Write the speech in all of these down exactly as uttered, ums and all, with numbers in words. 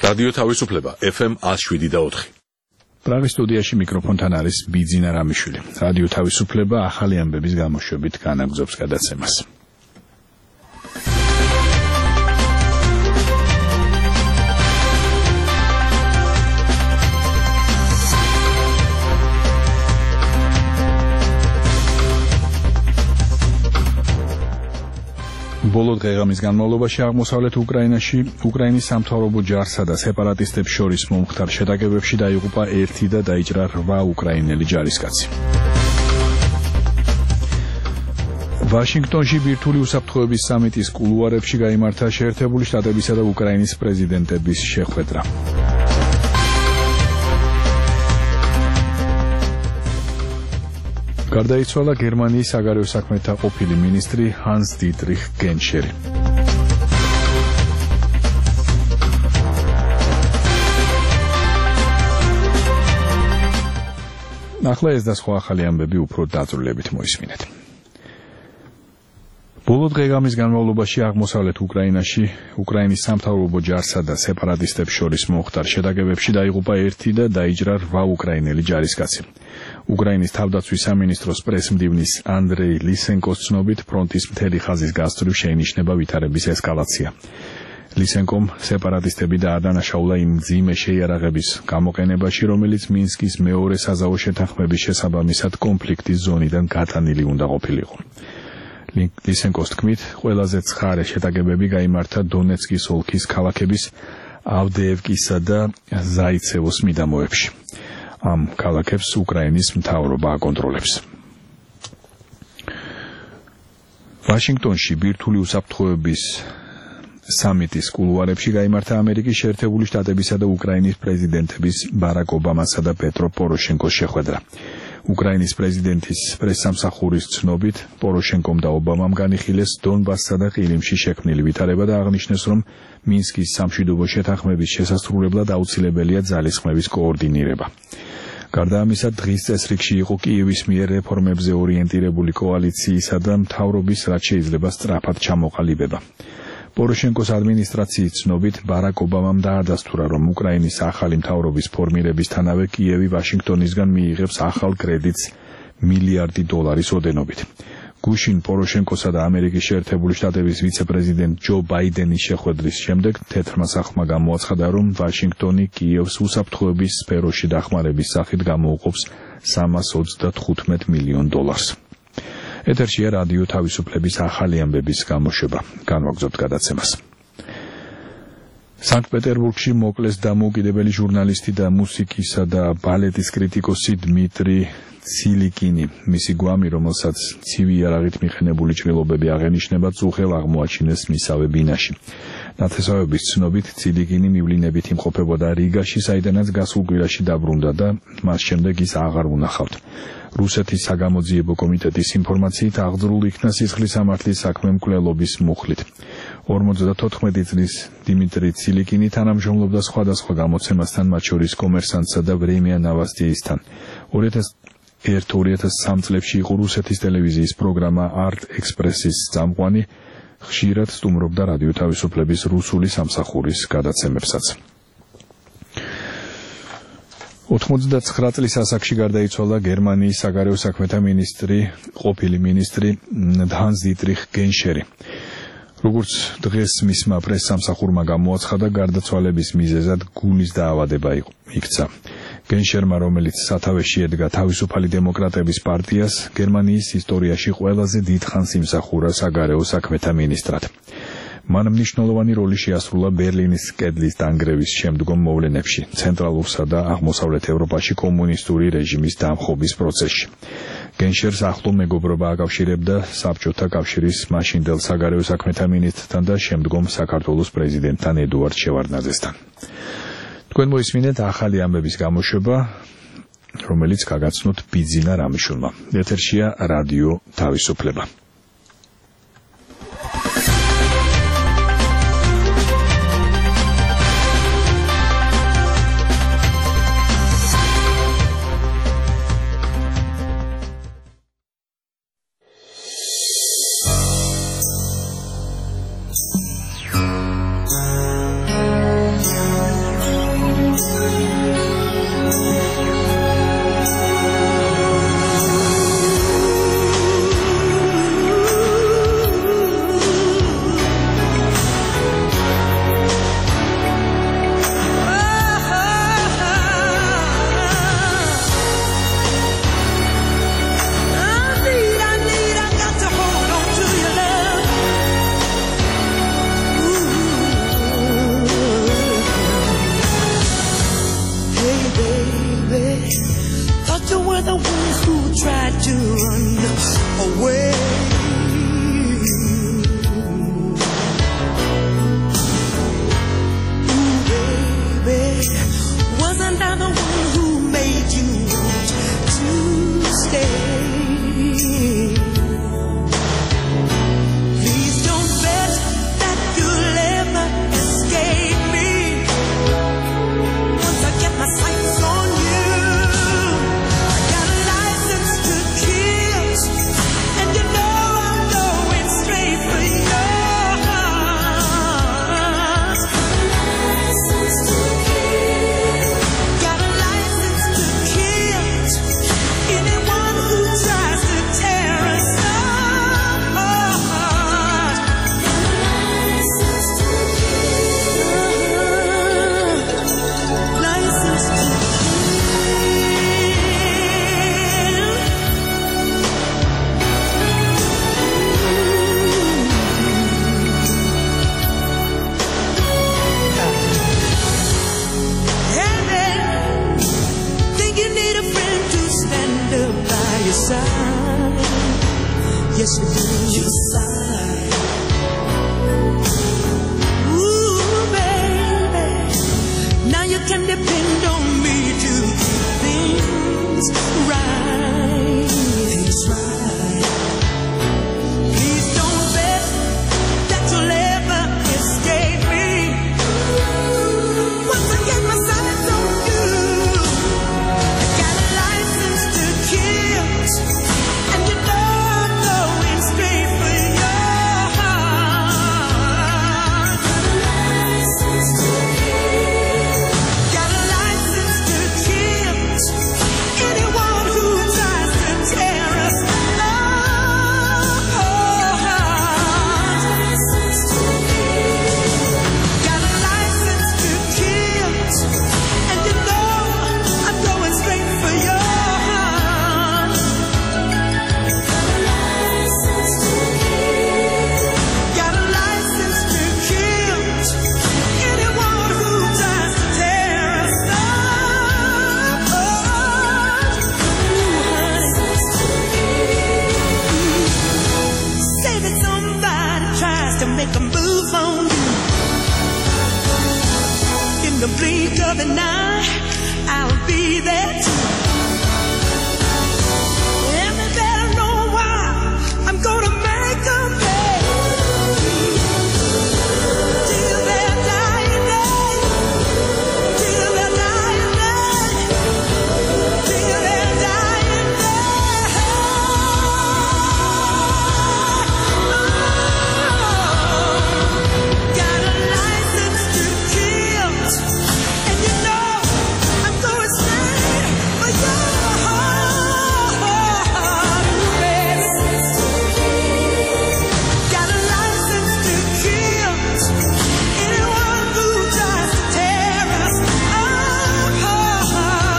რადიო თავისუფლება ეფ ემ one oh seven და four. პრაღის სტუდიაში მიკროფონთან არის ბიძინა რამიშვილი. რადიო თავისუფლება ახალი ამბების გამოშვებით განაგრძობს გადაცემას. ბოლო დღეღამის განმავლობაში აღმოსავლეთ უკრაინაში უკრაინის სამთავრობო ჯარსა და სეპარატისტებს შორის მომხდარ შეტაკებებში დაიღუპა ერთი და დაიჭრა რვა უკრაინელი ჯარისკაცი. ვაშინგტონში ბირთვული უსაფრთხოების სამიტის კულუარებში გაიმართა შეერთებული შტატებისა და უკრაინის პრეზიდენტების შეხვედრა. გარდაიცვალა გერმანიის საგარეო საქმეთა ყოფილი მინისტრი ჰანს დიტრიხ გენშერი. ახლა ეს და სხვა ახალი ამბები უფრო დაწვრილებით მოისმინეთ. ბოლო დღეღამის განმავლობაში აღმოსავლეთ უკრაინაში უკრაინის სამთავრობო ჯარსა და სეპარატისტებს შორის მომხდარ შეტაკებებში დაიღუპა ერთი და დაიჭრა რვა უკრაინელი ჯარისკაცი. უკრაინის თავდაცვის სამინისტროს პრესმდივნის ანდრეი ლისენკოს ცნობით ფრონტის მთელი ხაზის გასწვრივ შეინიშნება ვითარების ესკალაცია. ლისენკომ სეპარატისტები დაადანაშაულა იმ მძიმე შეიარაღების გამოყენებაში, რომელიც მინსკის მეორე საზავო შეთანხმების შესაბამისად კონფლიქტის ზონიდან გატანილი უნდა ყოფილიყო. ლისენკოს თქმით, ყველაზე ცხარე შეტაკებები გაიმართა დონეცკის ოლქის ქალაქების ავდეევკისა და ზაიცევოს მიდამოებში. ამ ქალაქებს უკრაინის მთავრობა აკონტროლებს. ვაშინგტონში ბირთვული უსაფრთხოების სამიტის კულუარებში გაიმართა ამერიკის შეერთებული შტატებისა და უკრაინის პრეზიდენტების ბარაკ ობამასა და პეტრო პოროშენკოს შეხვედრა. უკრაინის პრეზიდენტის პრესსამსახურის ცნობით, პოროშენკომ და ობამამ განიხილეს დონბასსა და ყირიმში შექმნილი ვითარება და აღნიშნეს, რომ მინსკის სამშვიდობო შეთანხმების შესასრულებლად აუცილებელია ძალისხმევის კოორდინირება. გარდა ამისა, დღის წესრიგში იყო კიევის მიერ რეფორმებზე ორიენტირებული კოალიციისა და მთავრობის რაც შეიძლება სწრაფად ჩამოყალიბება. პოროშენკოს ადმინისტრაციის ცნობით, ბარაკ ობამამ დაადასტურა, რომ უკრაინის ახალი მთავრობის ფორმირებისთანავე კიევი ვაშინგტონისგან მიიღებს ახალ კრედიტს მილიარდი დოლარის ოდენობით. გუშინ პოროშენკოსა და ამერიკის შეერთებული შტატების ვიცე-პრეზიდენტ ჯო ბაიდენის შეხვედრის შემდეგ თეთრმა სახლმა გამოაცხადა, რომ ვაშინგტონი კიევს უსაფრთხოების სფეროში დახმარების სახით გამოუყოფს სამას ოცდათხუთმეტ მილიონ დოლარს. ეთერშია რადიო თავისუფლების ახალი ამბების გამოშვება. განვაგრძობთ გადაცემას. სანქტ-პეტერბურგში მოკლეს დამოუკიდებელი ჟურნალისტი და მუსიკისა და ბალეტის კრიტიკოსი დმიტრი ცილიკინი. მისი გვამი, რომელსაც ცივი იარაღით მიხენებული ჭრილობები აღენიშნება, წუხელ აღმოაჩინეს მისავე ბინაში. ნათესავების ცნობით, ცილიკინი მივლინებით იმყოფებოდა რიგაში, საიდანაც გასულ კვირაში დაბრუნდა და მას შემდეგ ის აღარ უნახავთ. რუსეთის საგამოძიებო კომიტეტის ინფორმაციით აღძრულ იქნა სისხლისამართლის საქმე მკვლელობის მუხლით. ორმოცდათოთხმეტი წლის დიმიტრი ცილიკინი თანამშრომლობდა სხვადასხვა გამოცემასთან, მათ შორის კომერსანტსა და ვრემია ნოვოსტიისთან. ორი ათას ერთ ორი ათას სამი წლებში იყო რუსეთის ტელევიზიის პროგრამა არტ ექსპრესის წამყვანი, ხშირად სტუმრობდა რადიო თავისუფლების რუსული სამსახურის გადაცემებსაც. ოთხმოცდაცხრა წლის ასაკში გარდაიცვალა გერმანიის საგარეო საქმეთა მინისტრი, ყოფილი მინისტრი ჰანს დიტრიხ გენშერი. როგორც დღეს მისმა პრესსამსახურმა გამოაცხადა, გარდაცვალების მიზეზად გულის დაავადება იქცა. გენშერმა, რომელიც სათავეში ედგა თავისუფალი დემოკრატების პარტიას, გერმანიის ისტორიაში ყველაზე დიდხანს იმსახურა საგარეო საქმეთა მინისტრად. მან მნიშვნელოვანი როლი შეასრულა ბერლინის კედლის დანგრევის შემდგომ მოვლენებში, ცენტრალურსა და აღმოსავლეთ ევროპაში კომუნისტური რეჟიმის დამხობის პროცესში. გენშერს ახლო მეგობრობა აკავშირებდა საბჭოთა კავშირის მაშინდელ საგარეო საქმეთა მინისტრთან და შემდგომ საქართველოს პრეზიდენტთან ედუარდ შევარდნაძესთან. თქვენ მოისმინეთ ახალი ამბების გამოშვება, რომელიც გაგაცნოთ ბიძინა რამიშვილმა. ეთერშია რადიო თავისუფლება. used to be. Your side. Ooh, baby, now you can depend on me to keep things right. Things right. Please don't bet that you'll ever escape me. Once I get my sights on you, I got a license to kill, and you know I'm going straight for your heart. Got a license to kill, got a license to kill anyone who tries to tear us apart. Got a license to kill, and you know I'm going straight for your heart. Got a license to kill anyone who tries to tear us apart. Say that somebody tries to make a move on you. In the blink of an eye, I'll be there too. And they better know why I'm gonna make them pay. Till their dying day. Till their dying day. Till their dying day. Got a license to kill, and you know I'm going straight for your heart, baby. Got a license to kill anyone who tries to tear us apart.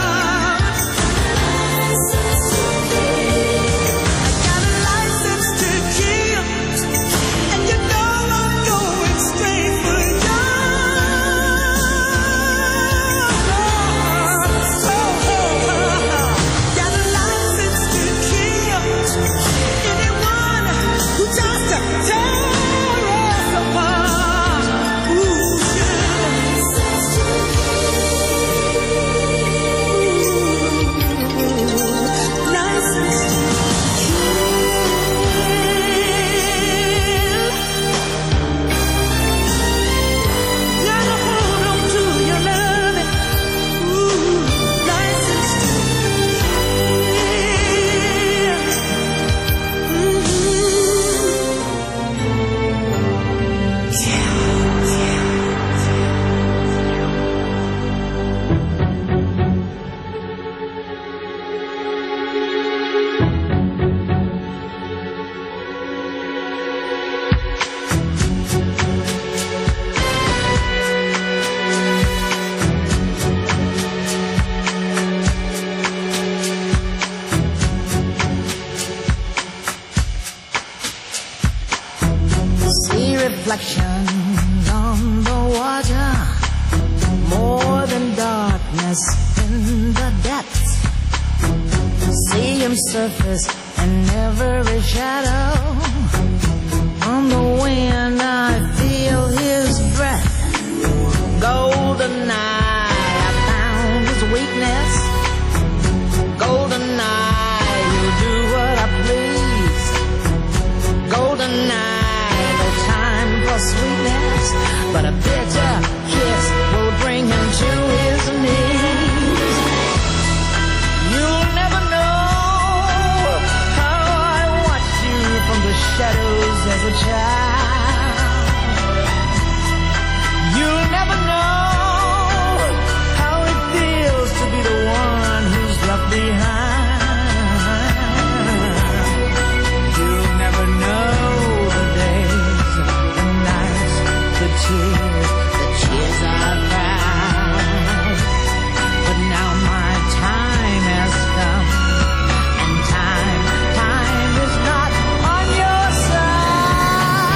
Got a license to kill, and you know I'm going straight for your heart. Got a license to kill anyone who tries to tear us apart. Ooh, license to kill. Gotta hold on to your loving. Ooh, license to see reflections on the water, more than darkness in the depths. See him surface in every shadow. On the wind I feel his breath. Golden eye, I found his weakness. Golden eye, he'll do what I please. Golden eye, no time for sweetness, but a bitter kiss will bring him to his knees. You'll never know how I watched you from the shadows as a child. You'll never know how it feels to be the one who's left behind. You'll never know the days, the nights, the tears, the tears I've cried. But now my time has come, and time, time is not on your side.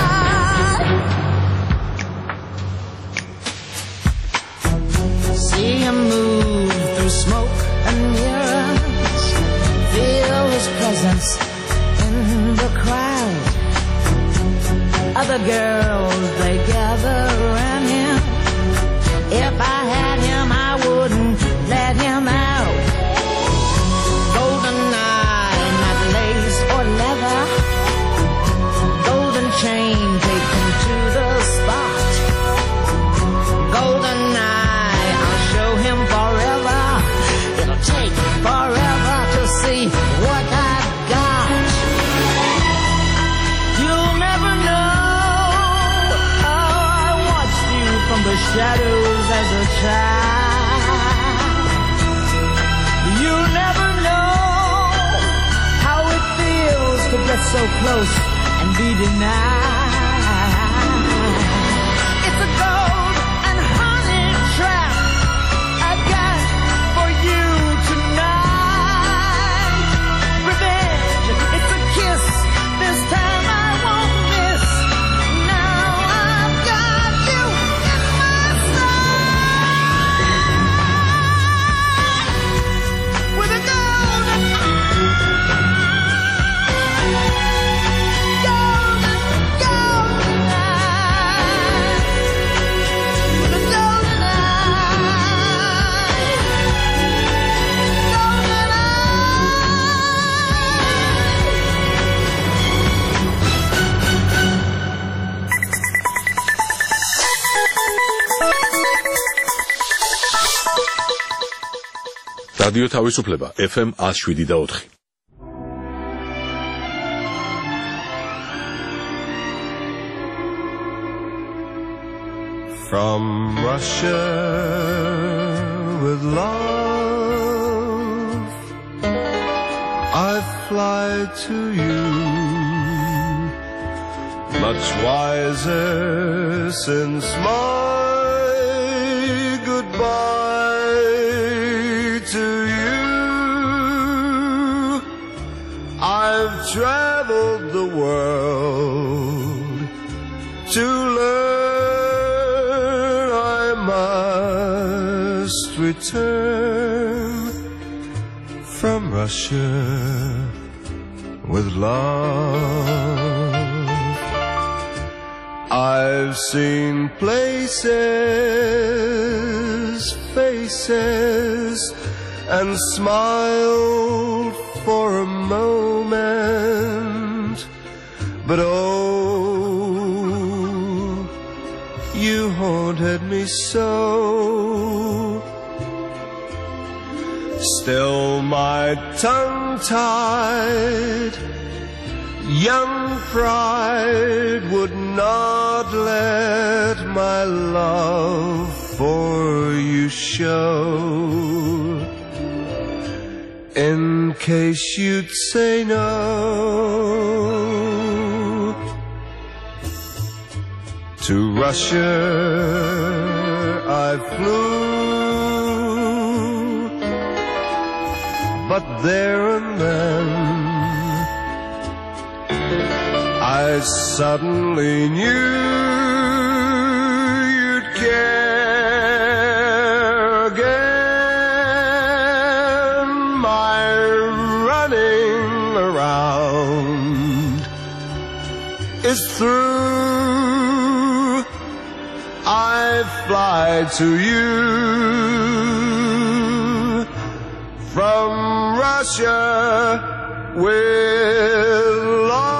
the girls, they gather around him. If I had him, I wouldn't let him out. Golden eye, not lace or leather. Golden chain, take him to the spot. Golden eye, I'll show him forever. It'll take forever to see what I've got. You'll never know how I watched you from the shadows as a child. You'll never know how it feels to get so close and be denied. It's a gold and honey trap I got for you tonight. Revenge, it's a kiss. This time I won't miss. Now I've got you in my sight. With a golden რადიო თავისუფლება ეფ ემ one oh seven და four. From Russia with love I fly to you, much wiser since my goodbye to you. I've traveled the world to learn I must return from Russia with love. I've seen places, faces, and smiled for a moment, but oh, you haunted me so. Still my tongue-tied young pride would not let my love for you show, in case you'd say no. To Russia I flew, but there and then I suddenly knew you'd care again. My running around is through. I fly to you from Russia with love.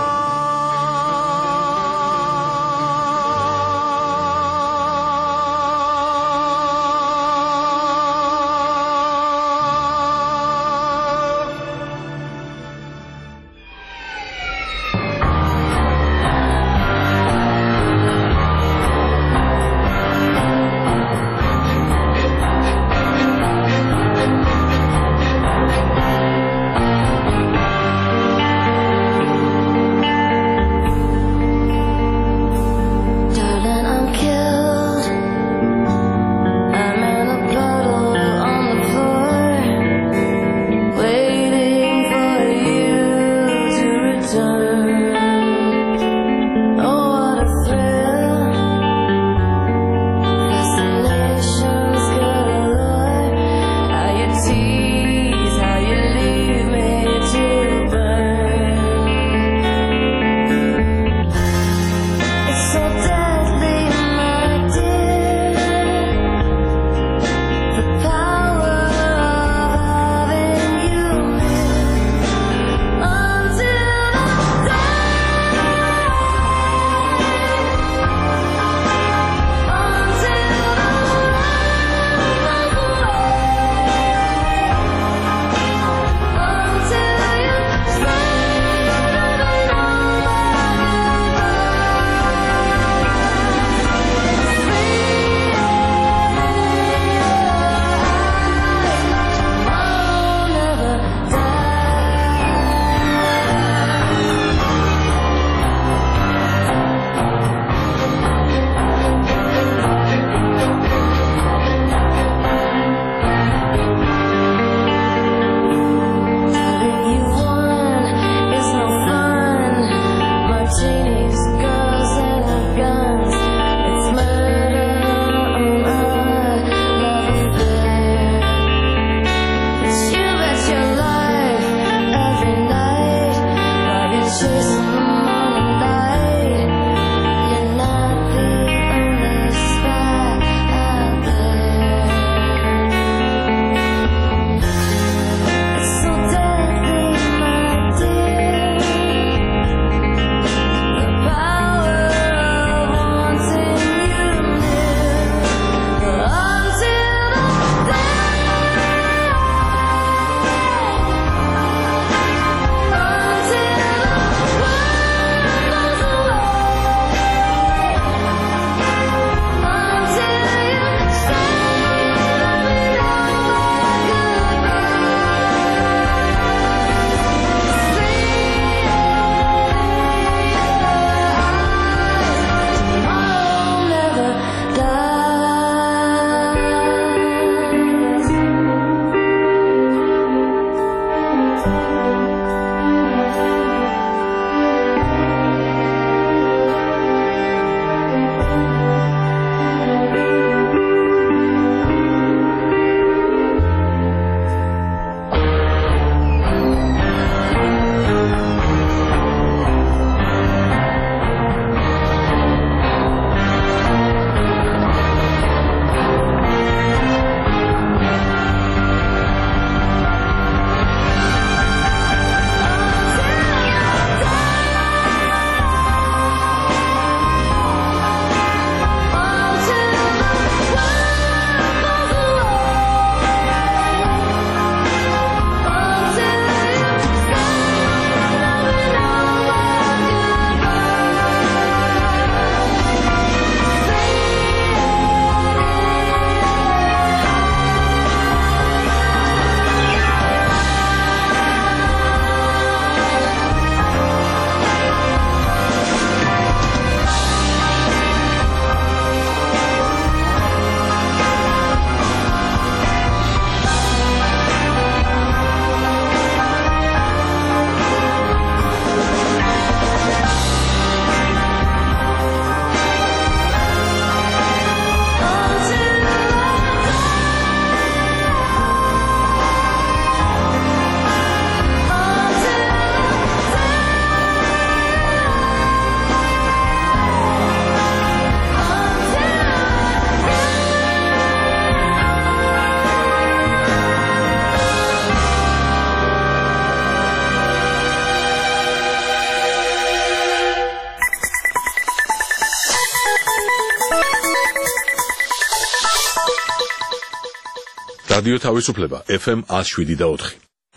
რადიო თავისუფლება ეფ ემ one oh seven და four.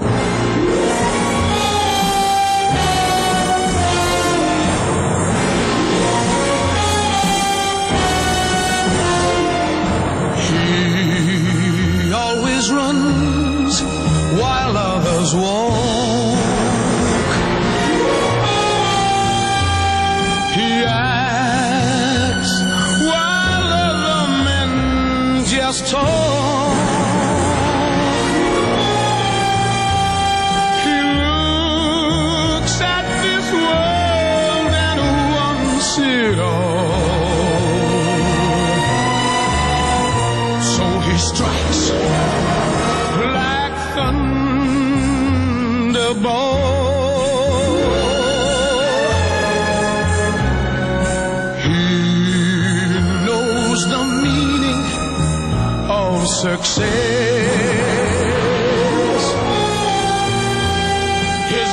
He always runs while others walk. He acts while other men just talk. He looks at this world and wants it all. So he strikes like thunderbolt. He knows the meaning of success. His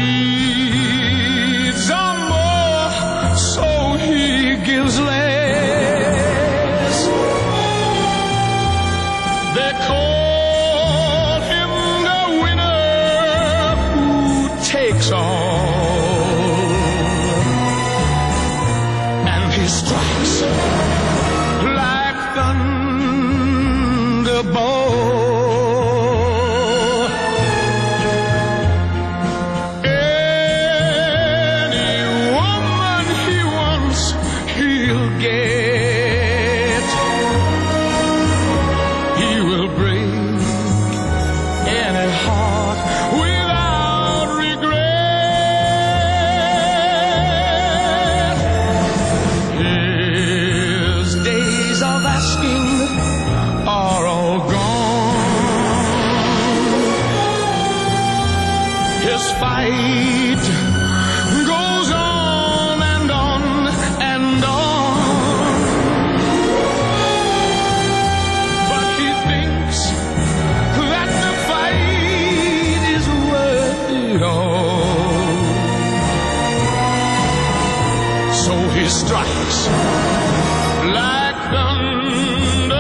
needs are more, so he gives less. They call him the winner who takes all, and he strikes like thunderbolt. Any woman he wants, he'll get. He will break any heart without regret. His days of asking are all gone. His fight goes on and on and on. But he thinks that the fight is worth it all. So he strikes like thunder.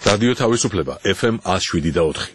რადიო თავისუფლება ეფ ემ one oh seven და four.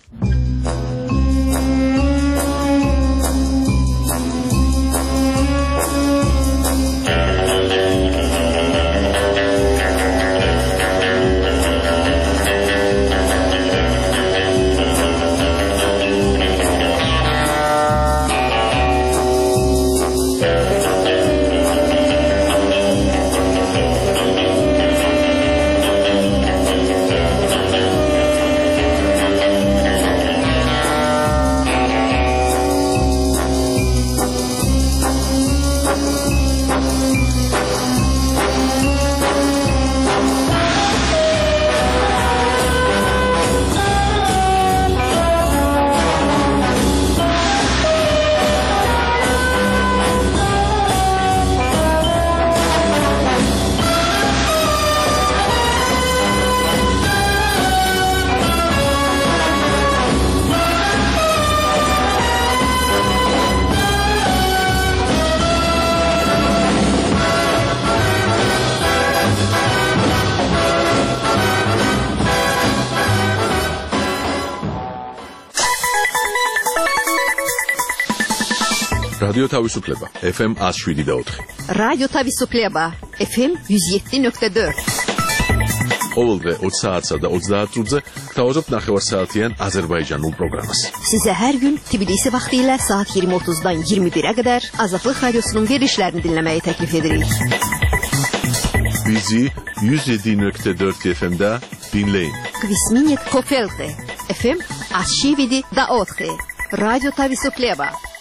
რადიო თავისუფლება ეფ ემ one oh seven და four. რადიო თავისუფლება ეფ ემ one oh seven point four. ყოველდღე twenty საათსა და twenty წუთზე გთავაზობთ ნახევარსაათიან აზერბაიჯანულ პროგრამას. Size her gün Tbilisi vaxtilə saat yirmi otuzdan iyirmi birə qədər Azadlıq Radiosunun verilişlərini dinləməyi təklif edirik. Bizi one oh seven point four efe em'də dinləyin. Kvisminit Kofelte efe em one oh seven da four. Radyo Tavisufleba